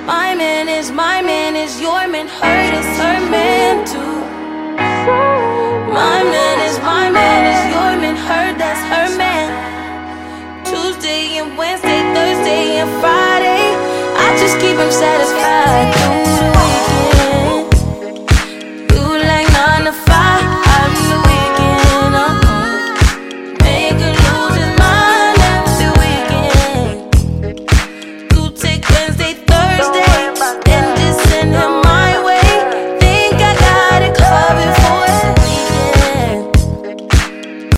My man is your man, her is her man too. My man is your man, her that's her man. Tuesday and Wednesday, Thursday and Friday, I just keep him satisfied.